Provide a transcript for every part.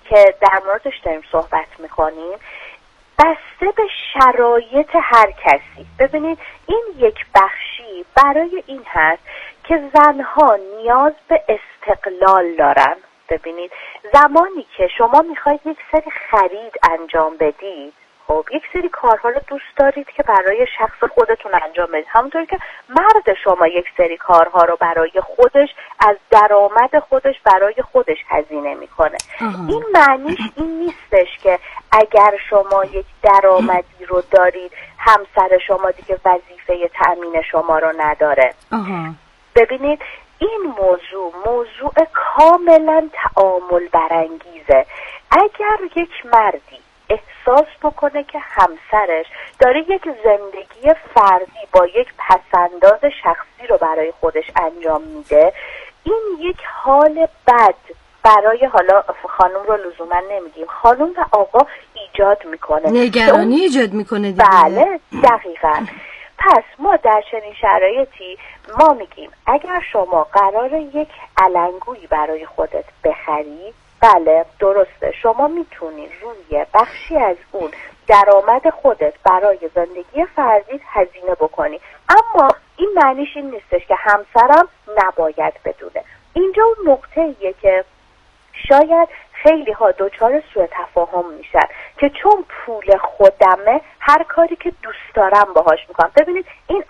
که در موردش داریم صحبت میکنیم بسته به شرایط هر کسی. ببینید این یک بخشی برای این هست که زنها نیاز به استقلال دارن. ببینید زمانی که شما میخواید یک سری خرید انجام بدید، خب یک سری کارها رو دوست دارید که برای شخص خودتون انجام بدید، همونطور که مرد شما یک سری کارها رو برای خودش از درآمد خودش برای خودش هزینه میکنه. این معنیش این نیستش که اگر شما یک درآمدی رو دارید همسر شما دیگه وظیفه تأمین شما رو نداره. ببینید این موضوع کاملا تعامل برانگیزه. اگر یک مردی احساس بکنه که همسرش داره یک زندگی فردی با یک پسنداز شخصی رو برای خودش انجام میده، این یک حال بد برای حالا خانم رو لزوما نمیگیم، خانم و آقا ایجاد میکنه، نگرانی ایجاد میکنه دیگه. بله دقیقاً. پس ما در چنین شرایطی ما میگیم اگر شما قرار یک علنگویی برای خودت بخری، بله درسته، شما میتونی روی بخشی از اون درآمد خودت برای زندگی فردیت هزینه بکنی، اما این معنیش این نیستش که همسرم نباید بدونه. اینجا اون نقطه‌ایه که شاید خیلی ها دچار سوء تفاهم میشن که چون پول خودمه هر کاری که دوست دارم باهاش میکنم. ببینید این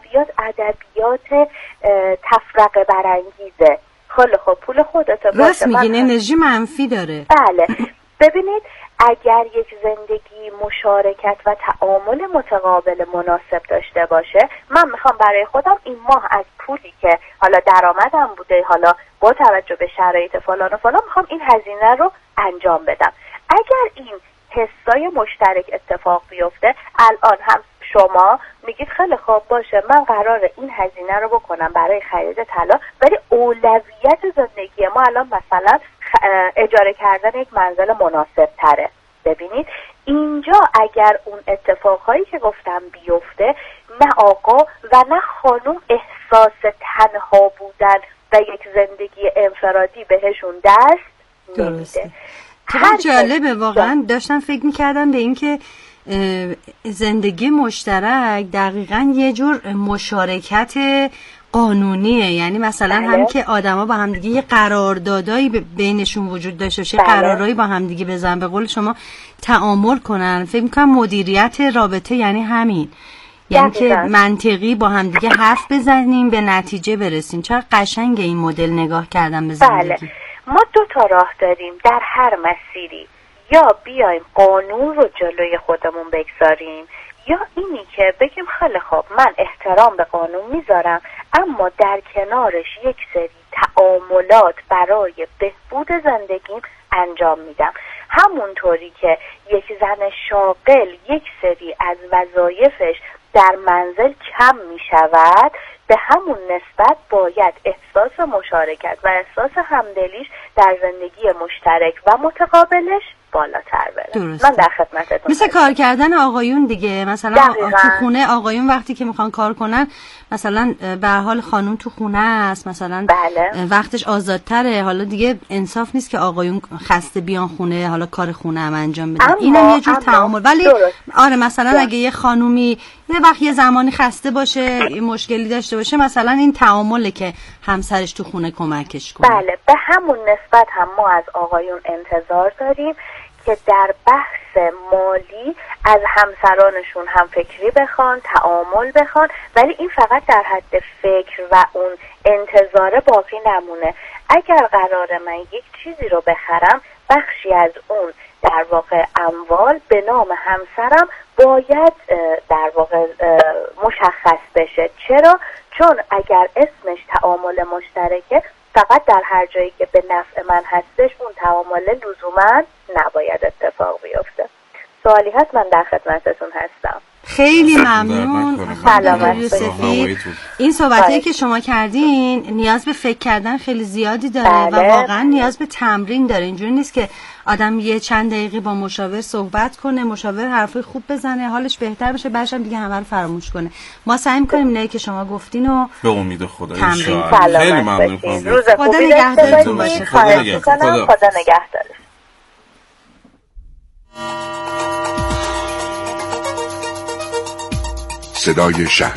ادبیات تفرقه برانگیزه. خیلی خب پول خودته باشه، راست میگین، انرژی منفی داره. بله. ببینید اگر یک زندگی مشارکت و تعامل متقابل مناسب داشته باشه، من میخوام برای خودم این ماه از پولی که حالا درآمدم بوده، حالا با توجه به شرایط فلان و فلان، میخوام این هزینه رو انجام بدم. اگر این حسای مشترک اتفاق بیفته، الان هم شما میگید خیلی خوب باشه من قراره این هزینه رو بکنم برای خرید طلا، ولی اولویت زندگی ما الان مثلا اجاره کردن یک منزل مناسب تره. ببینید اینجا اگر اون اتفاقهایی که گفتم بیفته، نه آقا و نه خانم احساس تنها بودن و یک زندگی انفرادی بهشون دست نمیده. چقدر جالبه واقعا. داشتم فکر میکردم به این که زندگی مشترک دقیقاً یه جور مشارکت قانونیه، یعنی مثلا هم که آدما با هم دیگه یه قراردادایی بینشون وجود داشته باشه، قرارایی با هم دیگه بزنن، به قول شما تعامل کنن. فکر می‌کنم مدیریت رابطه یعنی همین، یعنی که منطقی با هم دیگه حرف بزنیم به نتیجه برسیم. چقدر قشنگ این مدل نگاه کردن به زندگی. بله. ما دو تا راه داریم در هر مسیری، یا بیایم قانون رو جلوی خودمون بگذاریم، یا اینی که بگیم خیلی خوب من احترام به قانون میذارم، اما در کنارش یک سری تعاملات برای بهبود زندگیم انجام میدم. همونطوری که یک زن شاغل یک سری از وظایفش در منزل کم میشود، به همون نسبت باید احساس مشارکت و احساس همدلیش در زندگی مشترک و متقابلش بالاتر بره. درسته. من در خدمتتون مثل کار کردن آقایون دیگه، مثلا تو خونه آقایون وقتی که میخوان کار کنن، مثلا به هر حال خانم تو خونه است، مثلا وقتش آزادتره، حالا دیگه انصاف نیست که آقایون خسته بیان خونه حالا کار خونه هم انجام بدن. اینم یه جور تعامل. ولی آره مثلا اگه یه خانومی یه وقت یه زمانی خسته باشه، یه مشکلی داشته باشه، مثلا این تعامله که همسرش تو خونه کمکش کنه. بله، به همون نسبت هم ما از آقایون انتظار داریم که در بحث مالی از همسرانشون هم فکری بخوان، تعامل بخوان، ولی این فقط در حد فکر و اون انتظار باقی نمونه. اگر قراره من یک چیزی رو بخرم، بخشی از اون در واقع اموال به نام همسرم باید در واقع مشخص بشه. چرا؟ چون اگر اسمش تعامل مشترکه، فقط در هر جایی که به نفع من هستش اون تعامل لزوما نباید اتفاق بیفته. سوالی هست؟ من در خدمتتون هستم. خیلی ممنون. سلامت باشید. این صحبتی که شما کردین نیاز به فکر کردن خیلی زیادی داره و واقعا نیاز به تمرین داره. اینجوری نیست که آدم یه چند دقیقه با مشاور صحبت کنه، مشاور حرفای خوب بزنه، حالش بهتر بشه، بعدش هم دیگه همه رو فراموش کنه. ما سعی می‌کنیم اینایی که شما گفتین و به امید خدا تمرین. خیلی ممنون. خدا نگهدارتون باشه. خدا نگهدار. صدای شهر.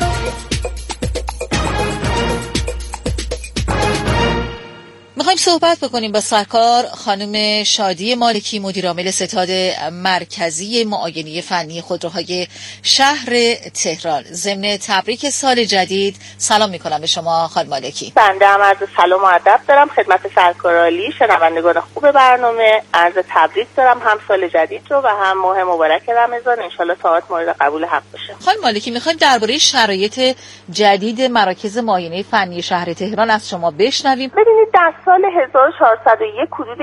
میخوایم صحبت بکنیم با سرکار خانم شادی مالکی، مدیرعامل ستاد مرکزی معاینه فنی خودروهای شهر تهران. ضمن تبریک سال جدید سلام میکنم به شما خانم مالکی. بنده هم عرض سلام و ادب دارم خدمت سرکار عالی، شنوندگان خوب برنامه. عرض تبریک دارم هم سال جدید رو و هم ماه مبارک رمضان. انشالله طاعات مورد قبول حق باشه. خانم مالکی، میخوایم درباره شرایط جدید مراکز معاینه فنی شهر تهران از شما بشنویم. ببینید، در سال 1401 حدود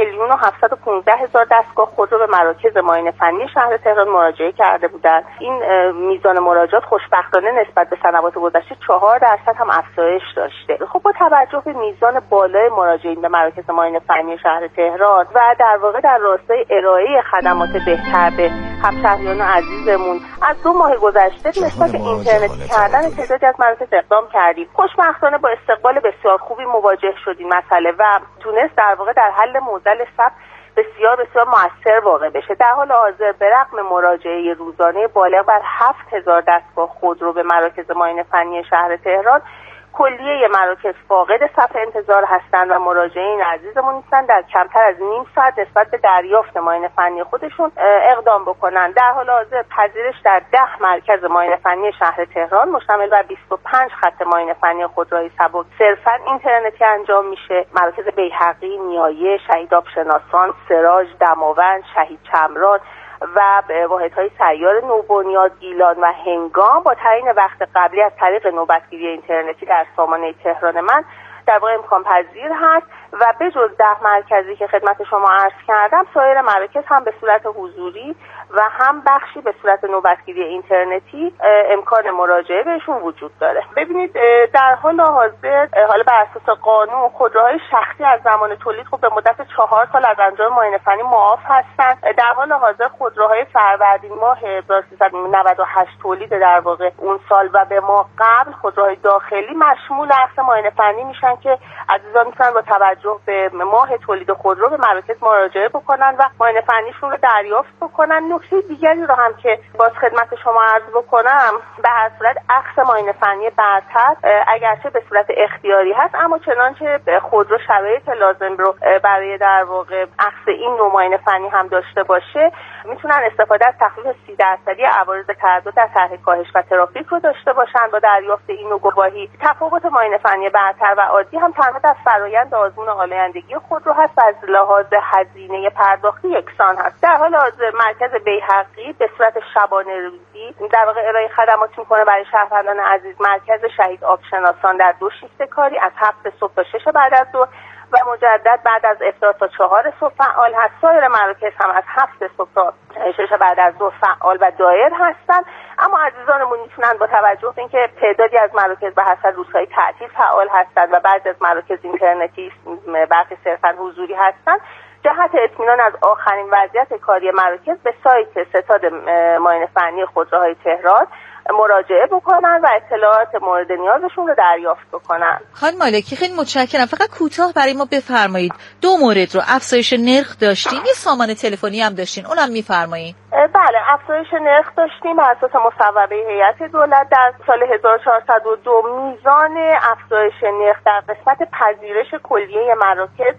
1,715,000 دستگاه خودرو به مراکز معاینه فنی شهر تهران مراجعه کرده بودند. این میزان مراجعات خوشبختانه نسبت به سنوات گذشته 4% هم افزایش داشته. خب با توجه به میزان بالای مراجعین به مراکز معاینه فنی شهر تهران و در واقع در راستای ارائه خدمات بهتر به همشهریان عزیزمون، از 2 ماه گذشته نسبت به اینترنتی کردن تعدادی از مراکز اقدام کردیم. خوشبختانه با استقبال بسیار خوبی مواجه شدیم مسئله و تونست در واقع در حل معضل ثبت بسیار مؤثر واقع بشه. در حال حاضر به رغم مراجعه روزانه بالغ بر 7,000 دستگاه خودرو به مراکز معاینه فنی شهر تهران، کلیه مراکز فاقد صف انتظار هستند و مراجعین عزیزمون نیستن در کمتر از نیم ساعت نسبت به دریافت معاینه فنی خودشون اقدام بکنن. در حال حاضر پذیرش در 10 مرکز معاینه فنی شهر تهران مشتمل بر 25 خط معاینه فنی خودروهای سبک صرفاً اینترنتی انجام میشه. مراکز بیهقی، نیایه، شهید آبشناسان، سراج، دماوند، شهید چمران و واحدهای سیار نوبنیاد، گیلان و هنگام با تعیین وقت قبلی از طریق نوبتگیری اینترنتی در سامانه تهران من در واقع امکان پذیر هست و به جز 10 مرکزی که خدمت شما عرض کردم، سایر مراکز هم به صورت حضوری و هم بخشی به صورت نوبتگیری اینترنتی امکان مراجعه بهشون وجود داره. ببینید، در حال حاضر حالا بر اساس قانون خودروهای شخصی از زمان تولید خب به مدت 4 سال از انجام معاینه فنی معاف هستند. در حال حاضر خودروهای فروردین ماه 1398 تولید در واقع اون سال و به ما قبل خودروهای داخلی مشمول اخذ معاینه فنی میشن که عزیزان میتونن با توجه به ماه تولید خودرو به مراکز مراجعه بکنن و معاینه فنیشون رو دریافت بکنن. نکته دیگری رو هم که باز خدمت شما عرض بکنم، به هر صورت اخذ معاینه فنی برتر اگرچه به صورت اختیاری هست، اما چنانچه خودرو شرایط لازم رو برای در واقع اخذ این نوع معاینه فنی هم داشته باشه، میتونن استفاده از تخفیف 30% عوارض تردد در طرح کاهش و ترافیک رو داشته باشن. با دریافت این نوع گواهی تفاوت معاینه فنی برتر و عادی هم تنها در فرآیند آزمون آلایندگی خودرو هست و از لحاظ هزینه پرداختی یکسان هست. در حال حاضر مرکز بیهقی به صورت شبانه روزی در واقع ارائه خدمات میکنه برای شهروندان عزیز. مرکز شهید آبشناسان در 2 شیفت کاری از 7 صبح تا 6 بعد از ظهر و مجدد بعد از افطار تا 4 صبح فعال هست. سایر مراکز هم از 7 صبح تا 6 بعد از ظهر فعال و دایر هستند. اما عزیزانمون میتونن با توجه به اینکه تعدادی از مراکز به حسب روزهای تعطیل فعال هستند و بعضی از مراکز اینترنتی برخی صرفاً حضوری هستند، جهت اطمینان از آخرین وضعیت کاری مراکز به سایت ستاد معاینه فنی خودروهای تهران مراجعه بکنن و اطلاعات مورد نیازشون رو دریافت بکنن. خانم مالکی، خیلی متشکرم. فقط کوتاه برای ما بفرمایید 2 مورد رو. افزایش نرخ داشتیم، یه سامان تلفنی هم داشتین، اونم میفرمایید؟ بله، افزایش نرخ داشتیم بر اساس مصوبه هیئت دولت. در سال 1402 میزان افزایش نرخ در قسمت پذیرش کلیه مراکز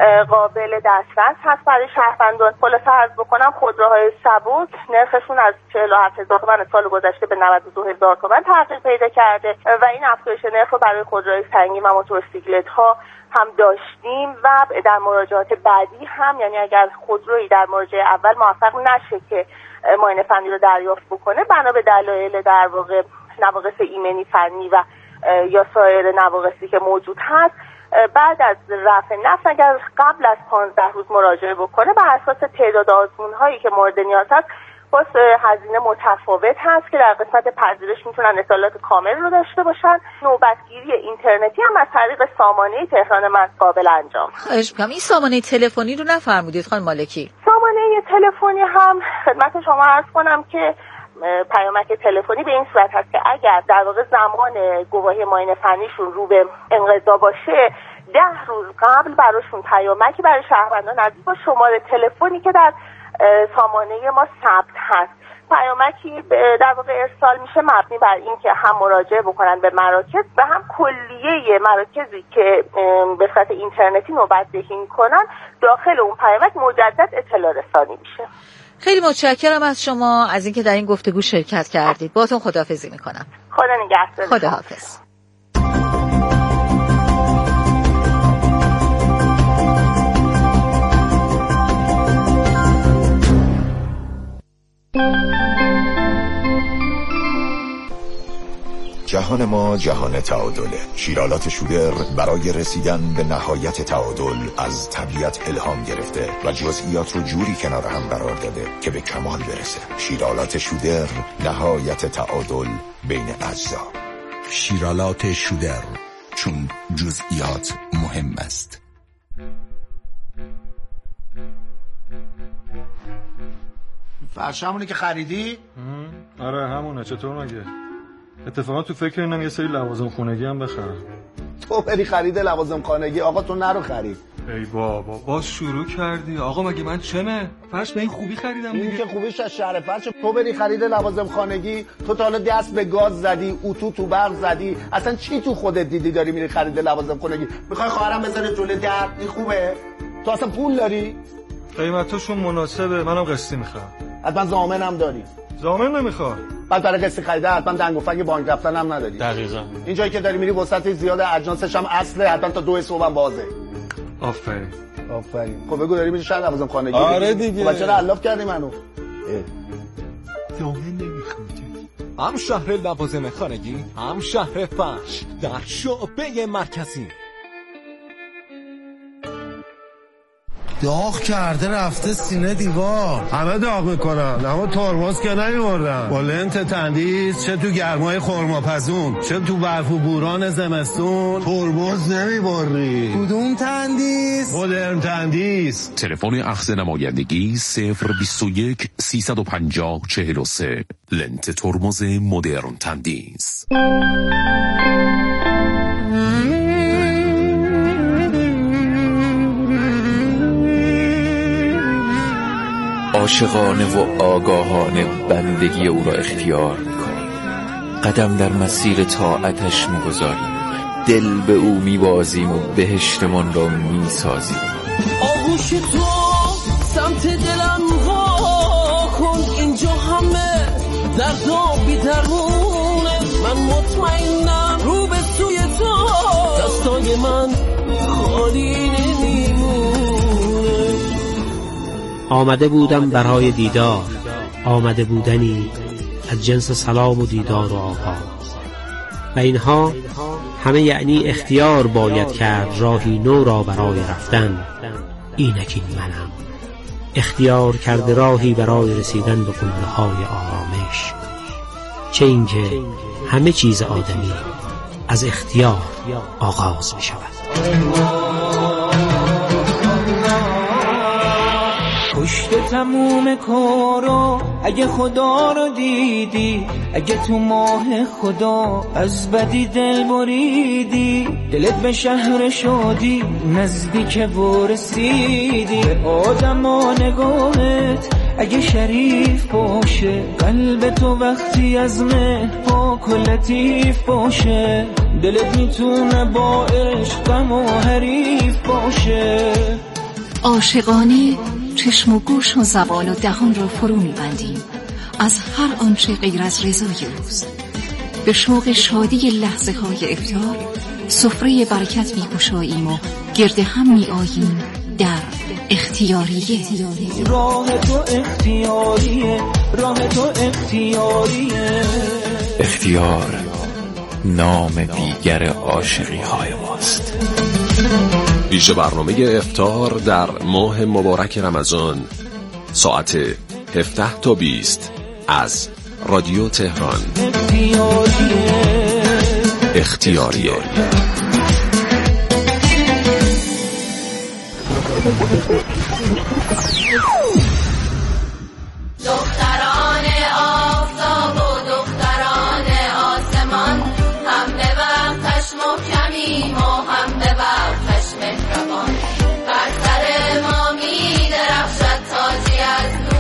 قابل دسترس هست برای شهروندان. خلاصه عرض بکنم خودروهای سبک نرخشون از 47,000 تومان سال گذشته به 92,000 تومان تغییر پیدا کرده و این افزایش نرخ رو برای خودروهای سنگین و موتورسیکلت ها هم داشتیم و در مراجعات بعدی هم، یعنی اگر خودرویی در مراجعه اول موفق نشه که معاینه فنی رو دریافت بکنه بنا به دلایل در واقع نواقص ایمنی فنی و یا سایر نواقصی که موجود هست، بعد از رفع نفس اگر قبل از 15 روز مراجعه بکنه بر اساس تعداد آزمون هایی که مورد نیاز هست باز هزینه متفاوت هست که در قسمت پذیرش میتونن اطلاعات کامل رو داشته باشن. نوبتگیری اینترنتی هم از طریق سامانه تهران من قابل انجام. خواهش می‌کنم این سامانه تلفنی رو نفرمودید خانم مالکی؟ سامانه تلفنی هم خدمت شما عرض کنم که پیامک تلفنی به این صورت هست که اگر در واقع زمان گواهی معاینه فنیشون رو به انقضا باشه 10 روز قبل براشون پیامکی برای شهروندان عزیز با شماره تلفنی که در سامانه ما ثبت هست. پیامکی در واقع ارسال میشه مبنی بر این که هم مراجعه بکنن به مراکز و هم کلیه مراکزی که به صورت اینترنتی نوبت‌دهی میکنن داخل اون پیامک مجدد اطلاع رسانی میشه. خیلی متشکرم از شما از اینکه در این گفتگو شرکت کردید. باهاتون خداحافظی میکنم. خدا نگهدار. خداحافظ. جهان ما جهان تعادله. شیرالات شودر برای رسیدن به نهایت تعادل از طبیعت الهام گرفته و جزئیات رو جوری کنار هم قرار داده که به کمال برسه. شیرالات شودر، نهایت تعادل بین اجزا. شیرالات شودر، چون جزئیات مهم است. فرش همونه که خریدی؟ آره همونه. چطور مگه؟ اتفاقا تو فکر اینم یه سری لوازم خونگی هم بخرم. تو بری خرید لوازم خانگی؟ آقا تو نرو خرید. ای بابا باز شروع کردی. آقا مگه من چمه؟ فرش به این خوبی خریدم دیگه. این که خوبیش از شهر فرش. تو بری خرید لوازم خانگی، تو تا حالا دست به گاز زدی، اتو تو برق زدی، اصلا چی تو خودت دیدی داری میری خرید لوازم خانگی؟ میخوای خواهرم بذاره جلوی در؟ این خوبه؟ تو اصلا پول داری؟ قیمتاشون مناسبه. منم قسطی میخوام. حتما ضامنم داری؟ ضامن نمیخوام. بعد برای قسط خریده حتما دنگ و فنگ بانک رفتن هم نداری. دقیقاً. این جایی که داری میری وسعت زیاده، اجناسش هم اصله، حتما تا 2 صبح هم بازه. آفرین. خب بگو داری میری شهر لوازم خانگی؟ آره دیگه. خب چرا علاف کردی منو؟ ضامن نمیخواد. هم شهر لوازم خانگی، هم شهر فرش در شعبه مرکزی. داغ کرده رفته سینه دیوار. همه داغ میکنن اما ترمز که نمیبردن. با لنت تندیس چه تو گرمای خرماپزون چه تو برف و بوران زمستون ترمز نمیبری. کدوم تندیس؟ مدرن تندیس. تلفن اخذ نمایندگی 021 350 43. لنت ترمز مدرن تندیس. عاشقانه و آگاهانه بندگی او را اختیار می‌کنیم. قدم در مسیر طاعتش می‌گذاریم. دل به او می‌بازیم و بهشتمان را می‌سازیم. آغوش تو سمت دلم وا کن، اینجا همه دردا بی درمونه. من مطمئنم رو به سوی تو دستای من خالی نمیمونه. آمده بودم برای دیدار، آمده بودنی از جنس سلام و دیدار و آغاز، و اینها همه یعنی اختیار باید کرد راهی نو را برای رفتن. اینک این منم اختیار کرده راهی برای رسیدن به قله‌های آرامش. چه اینکه همه چیز آدمی از اختیار آغاز می شود. پشت تموم کارا اگه خدا رو دیدی، اگه تو ماه خدا از بدی دل بریدی، دلت به شهر شادی نزدیک برسیدی. به آدم و نگاهت اگه شریف باشه، قلب تو وقتی از مهر پاک و لطیف باشه، دلت میتونه با عشق غم و حریف باشه. عاشقانه چشم و گوش و زبان و دهان را فرو می‌بندیم از هر آنچه غیر از رضای اوست. به شوق شادی لحظه‌های افطار سفره برکت می‌گشاییم و گرد هم می‌آییم در اختیاریه. راه تو اختیاریه، راه تو اختیاریه. اختیار نام دیگر عاشقی‌های ماست. ویژه برنامه افطار در ماه مبارک رمضان ساعت 17 تا 20 از رادیو تهران. اختیاریه. دختران آفتاب و دختران آسمان، هم به وقتش محکمیم و هم به وقتش مهربان. بر سر ما می درخشد تاجی از نور،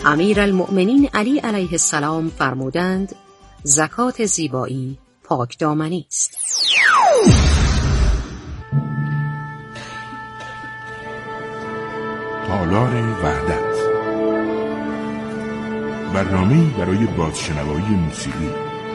امیرالمؤمنین علی علیه السلام فرمودند زکات زیبایی پاک دامنی است. تالار وحدت، برنامه‌ای برای بازشنوایی موسیقی.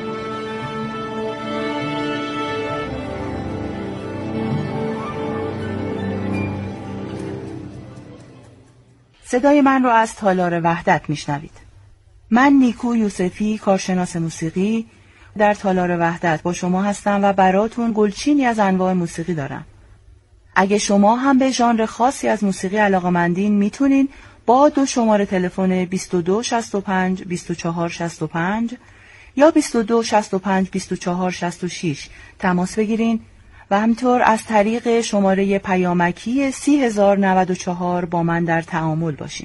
صدای من را از تالار وحدت میشنوید. من نیکو یوسفی، کارشناس موسیقی، در تالار وحدت با شما هستم و براتون گلچینی از انواع موسیقی دارم. اگه شما هم به ژانر خاصی از موسیقی علاقه‌مندین میتونین با 2 شماره تلفن 2265 2465 یا 2265 2466 تماس بگیرین و همینطور از طریق شماره پیامکی 30094 با من در تعامل باشین.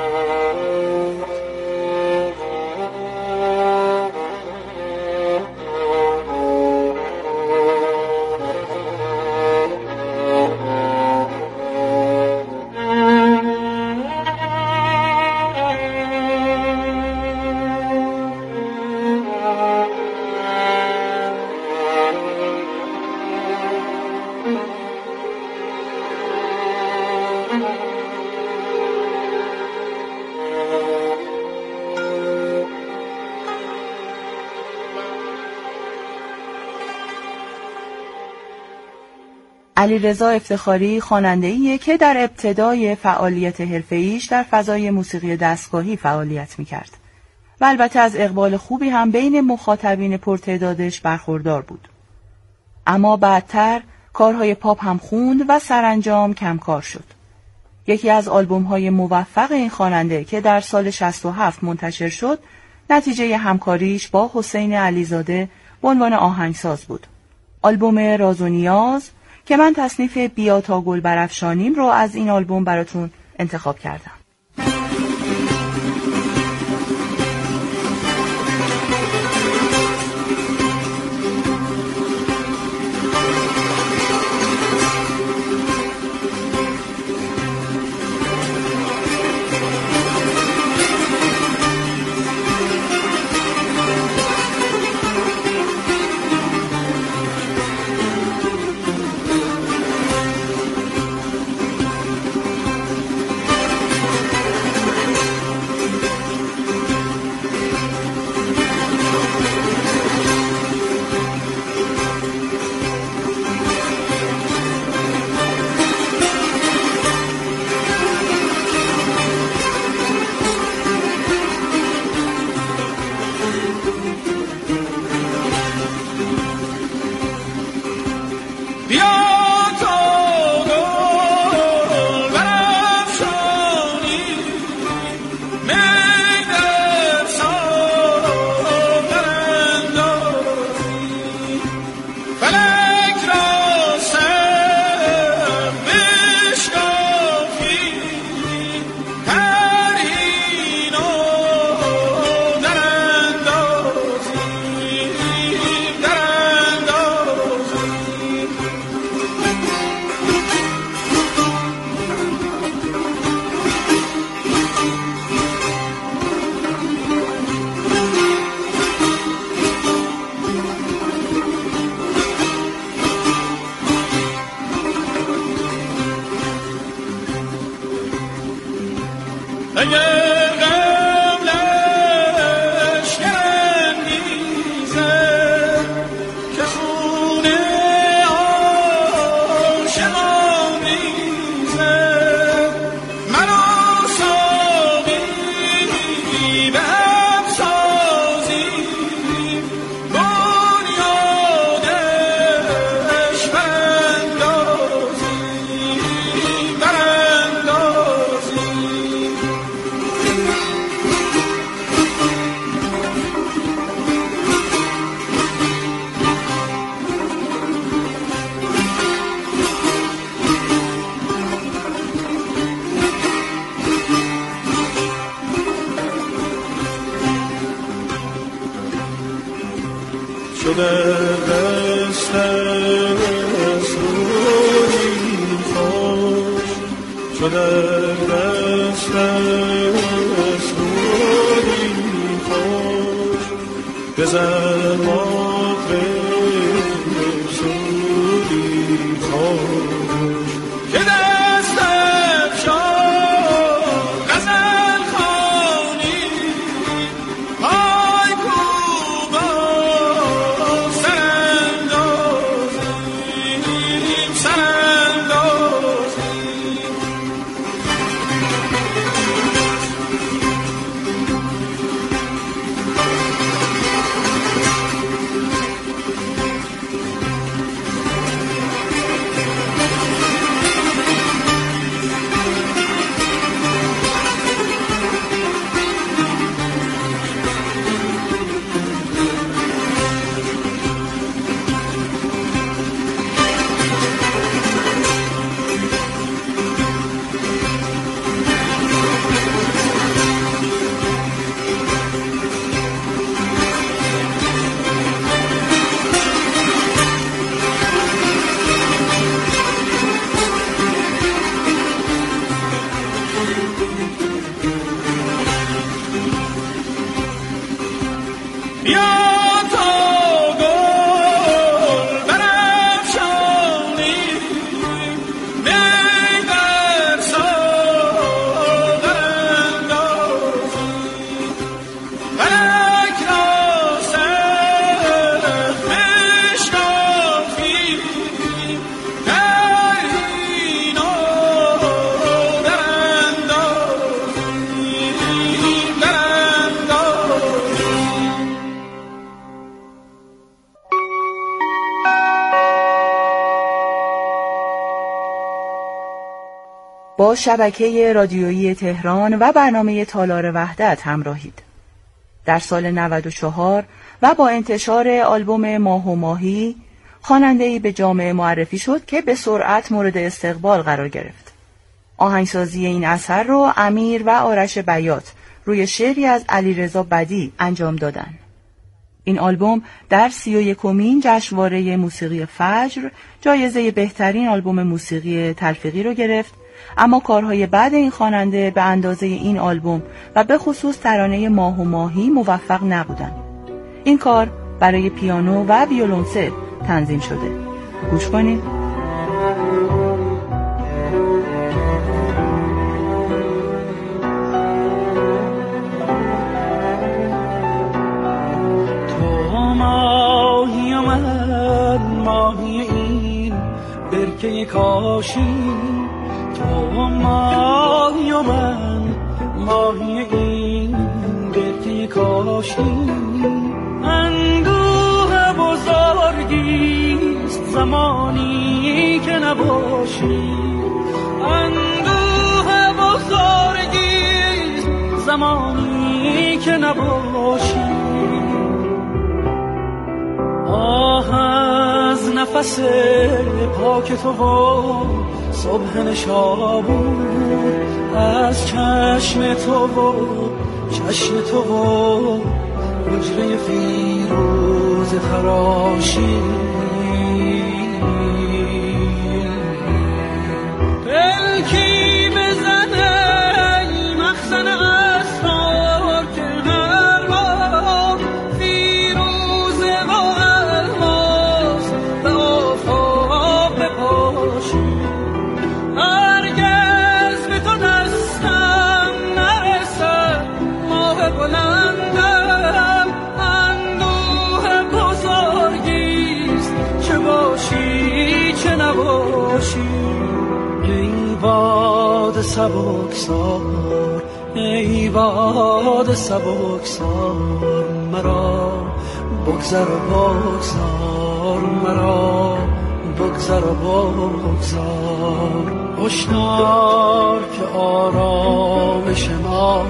علیرضا افتخاری خواننده‌ایه که در ابتدای فعالیت حرفه‌ایش در فضای موسیقی دستگاهی فعالیت می‌کرد و البته از اقبال خوبی هم بین مخاطبین پرتعدادش برخوردار بود. اما بعدتر کارهای پاپ هم خوند و سرانجام کمکار شد. یکی از آلبوم‌های موفق این خواننده که در سال 67 منتشر شد، نتیجه همکاریش با حسین علیزاده به عنوان آهنگساز بود. آلبوم راز و نیاز که من تصنیف بیا تا گل برافشانیم رو از این آلبوم براتون انتخاب کردم. با شبکه رادیویی تهران و برنامه تالار وحدت همراهید. در سال 94 و با انتشار آلبوم ماه و ماهی، خواننده‌ای به جامعه معرفی شد که به سرعت مورد استقبال قرار گرفت. آهنگسازی این اثر رو امیر و آرش بیات روی شعری از علیرضا بدیع انجام دادند. این آلبوم در 31مین جشنواره موسیقی فجر جایزه بهترین آلبوم موسیقی تلفیقی رو گرفت، اما کارهای بعد این خواننده به اندازه این آلبوم و به خصوص ترانه ماه و ماهی موفق نبودند. این کار برای پیانو و ویولنسل تنظیم شده. گوش کنید. ماهی این برکه کاشی، تو ماهی و من ماهی این برکه کاشی. اندوه بزرگیست زمانی که نباشی، اندوه بزرگیست زمانی که نباشی. آه از نفس پاک تو و صبح نشابور، از چشم تو و چشم تو و حجره فیروز تراشی. پلکی بزنه ای مخزن اسرار که هر بار فیروزه و الماس به آفاق بپاشی. هرگز به تو دستم نرسد ماه بلندم، اندوه بزرگیست چه باشی چه نباشی. ای باد سبکسار، ای باد سبکسار، مرا بگذر و بگذار، مرا بگذر و بگذار. هشدار که آرامش ما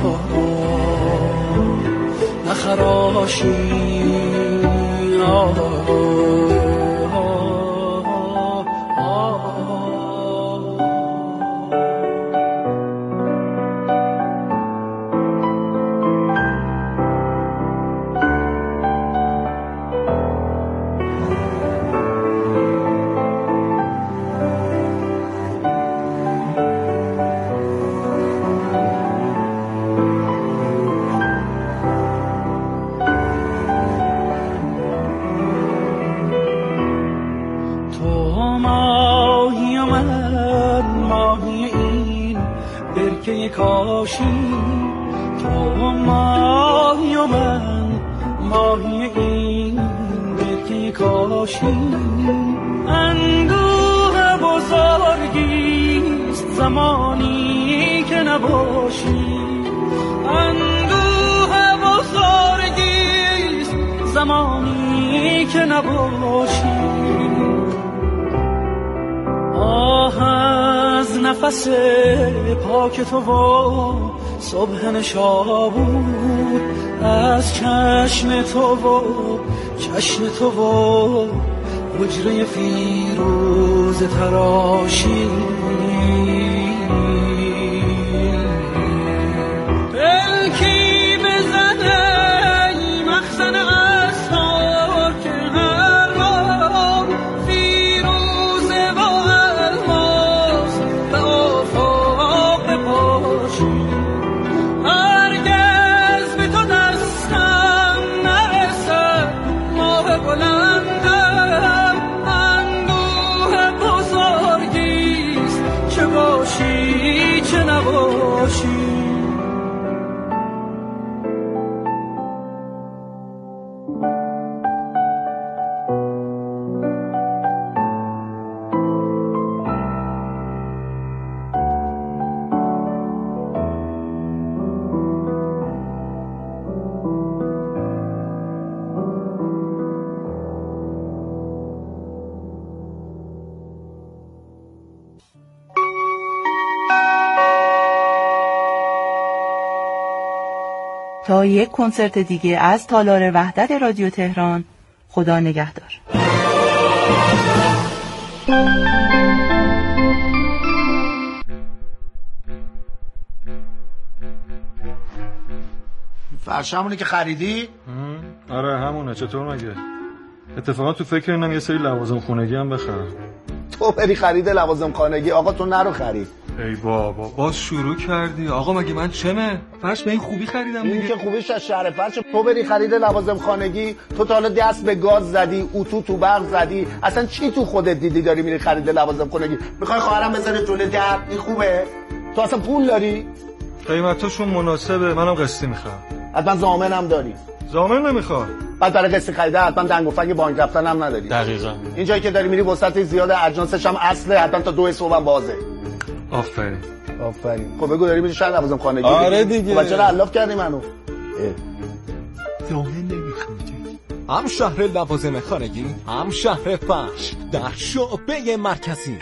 نخراشی. کاشی، تو ماهی و من ماهی این برکه کاشی. اندوه بزرگیست زمانی که نباشی، اندوه بزرگیست زمانی که نباشی. آه از نفس پاک تو و صبح نشابور، از چشم تو و چشم تو و حجره فیروز تراشی. پلکی بزنه ای مخزن اسرار که هر بار فیروزه و الماس به آفاق بپاشی. هرگز به تو دستم نرسد ماه بلندم، اندوه بزرگیست چه باشی چه نباشی. تا یک کنسرت دیگه از تالار وحدت رادیو تهران، خدا نگهدار. فرش همونی که خریدی؟ آره همونه. چطور مگه؟ اتفاقا تو فکر اینم یه سری لوازم خونگی هم بخرم. تو بری خرید لوازم خانگی، آقا تو نرو خرید. ای بابا باز شروع کردی. آقا مگه من چمه؟ فرش به این خوبی خریدم دیگه. این که خوبیش از شهر فرش. تو بری خرید لوازم خانگی، تو تا حالا دست به گاز زدی، اتو تو برق زدی، اصلا چی تو خودت دیدی داری میری خرید لوازم خانگی؟ میخوای خواهرم بذاره جلوی در؟ این خوبه؟ تو اصلا پول داری؟ قیمتاشون مناسبه، منم قسطی میخوام. حتما ضامنم داری؟ ضامن نمیخوام. بعد برای قسطی خریده حتما دنگ و فنگ بانک رفتن هم نداری. دقیقاً. این جایی که داری میری وسط زیاد اجناسش هم اصله، حتما تا 2 صبح هم بازه. آفرین. خب بگو داری میری شهر لوازم خانگی؟ آره دیگه. خب چرا علاف کردی منو؟ ضامن نمیخوام. هم شهر لوازم خانگی، هم شهر فرش در شعبه مرکزی.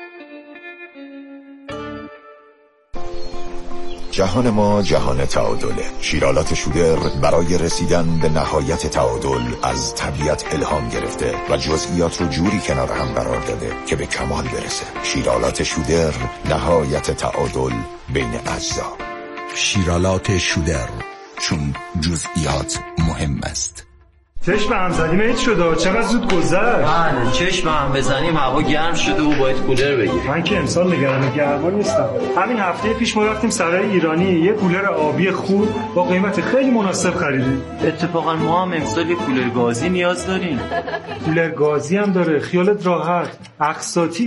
جهان ما جهان تعادله. شیرالات شوگر برای رسیدن به نهایت تعادل از طبیعت الهام گرفته و جزئیات رو جوری کنار هم قرار داده که به کمال برسه. شیرالات شوگر، نهایت تعادل بین اجزا. شیرالات شوگر، چون جزئیات مهم است. چشم هم زدیم ایت شده، چقدر زود گذشت. بله چشم هم بزنیم هوا گرم شده و باید کولر بگیریم. من که امسال نگران گرما نیستم. همین هفته پیش ما رفتیم سرای ایرانی یه کولر آبی خوب با قیمت خیلی مناسب خریدیم. اتفاقا ما هم امسال یه کولر گازی نیاز داریم. کولر گازی هم داره، خیالت راحت. اقساطی